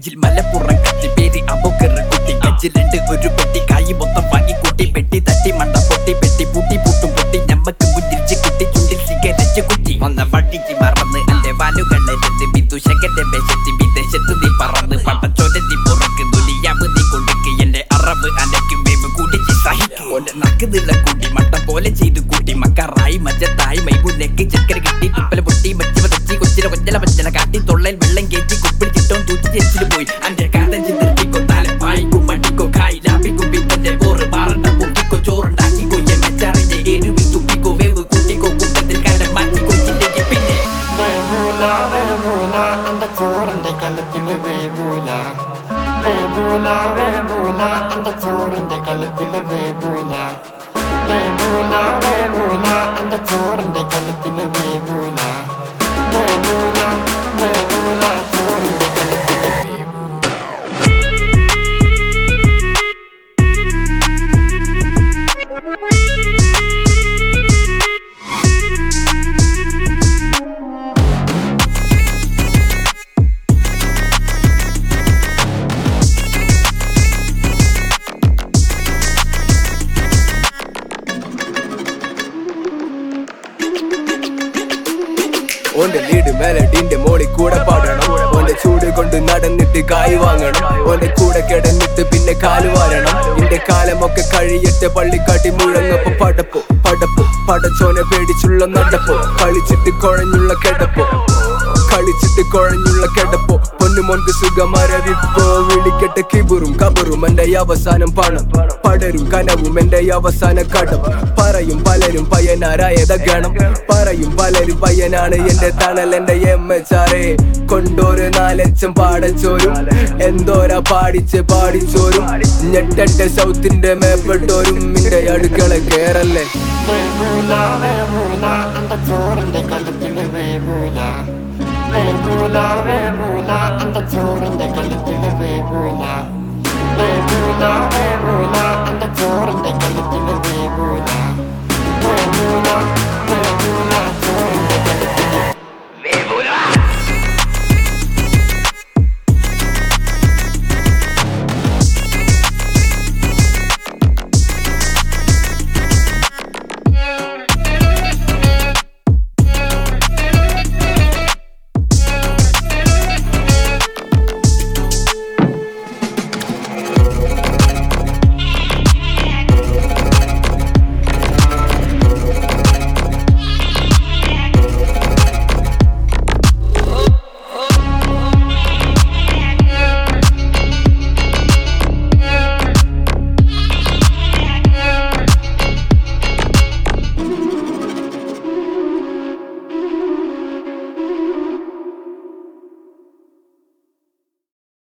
നെഞ്ചിൽ മലപ്പുറം കത്തി പേര് അബൂക്കർ കുട്ടി കച്ചിലുണ്ട് ഒരു പെട്ടി കായി മൊത്തം വാങ്ങിക്കൂട്ടി പെട്ടി തട്ടി മണ്ട പൊട്ടി പെട്ടി പൂട്ടി പൂട്ടും പൊട്ടി ഞമ്മക്ക് മുന്നിരിച്ച് കുട്ടി ചുണ്ടിൽ സിഗരറ്റ് കുട്ടി ഒന്ന് വട്ടിച്ച് മറന്ന് അല്ലെ വാലുകളരുന്ന് വിദൂഷകന്റെ വേഷത്തി വിദേശത്ത് നീ പറന്ന് പട്ടച്ചോന്റെ നീ പുറക്ക് ദുനിയാവ് നീ കൊടുക്ക് എന്റെ അറബ് അനക്കും വേവ് കൂടിച്ച് സഹിക്കും ഓന്റെ നക്കുന്നില്ല കൂട്ടി മട്ട പോലെ ചെയ്ത് കൂട്ടി മക്കാറായി മജത്തായി മൈബുനക്ക് ചക്കര കിട്ടി തുപ്പല പൊട്ടി മച്ചി വതച്ചി കൊച്ചില കൊഞ്ചല മഞ്ചല കാട്ടി തൊള്ളയിൽ വെള്ളം കയറ്റി കുപ്പിൽ ചിട്ടോൻ തൂറ്റി ചെച്ചില് പോയി അന്റെ കാതഞ്ചി നിർത്തിക്കോ താല പായിക്കോ മടിക്കോ കായി ലാപ്പിക്കോ പിത്തന്റെ പോറ് പാറണ്ട പൊട്ടിക്കോ ചോറുണ്ടാക്കിക്കോ എമ്മച്ചാറിന്റെ എരുവിൽ തുപ്പിക്കോ വേവ് കൂട്ടിക്കോ കൂട്ടത്തിൽ കാലം മാറ്റിക്കോ ചിന്തയ്ക്ക് പിന്നെ എന്റെ ചോറിന്റെ കലത്തില് വേവൂല വേവൂല വേവൂല എന്റെ ചോറിന്റെ കലത്തില് വേവൂല വേവൂല വേവൂല എന്റെ ചോറിന്റെ കലത്തില് വേവൂല വേവൂല വേവൂല ചോറിന്റെ കലത്തില് ഓന്റെ ലീഡ് മെലഡിന്റെ മോളിൽ കൂടെ പാടണം ഓന്റെ ചൂട് കൊണ്ട് നടന്നിട്ട് കായ് വാങ്ങണം ഓന്റെ കൂടെ കിടന്നിട്ട് പിന്നെ കാല് വാരണം എന്റെ കാലമൊക്കെ കഴിയട്ടെ പള്ളിക്കാട്ടി മുഴങ്ങപ്പോ പടപ്പോ പടപ്പോ പടച്ചോനെ പേടിച്ചുള്ള നടപ്പോ കളിച്ചിട്ട് കുഴഞ്ഞുള്ള കിടപ്പോ കളിച്ചിട്ട് കുഴഞ്ഞുള്ള കിടപ്പോ പൊന്നുമോൻക്ക് സുഖമരവിപ്പോ വിളിക്കട്ടെ കിബുറും കബറും എന്റെ അവസാനം പണം പടരും കനവും എന്റെ അവസാന കടം പറയും പലരും പയ്യനാരായത ഗണം പറയും പലരും പയ്യനാണ് എന്റെ തണൽ എന്റെ എമ്മച്ചാറേ കൊണ്ടോര് 4 ലക്ഷം പാടച്ചോരും എന്തോരാ പാടിച്ചോരും ഞെട്ടട്ടെ സൗത്തിന്റെ മേപ്പെട്ടോരും നിന്റെ അടുക്കള കേറല്ലേ വേവൂല വേവൂല എന്റെ ചോറിന്റെ കലത്തില് വേവൂല വേവൂല വേവൂല എന്റെ ചോറിന്റെ കലത്തില് വേവൂല വേവൂല വേവൂല എന്റെ ചോറിന്റെ കലത്തില് വേവൂല വേവൂല വേവൂല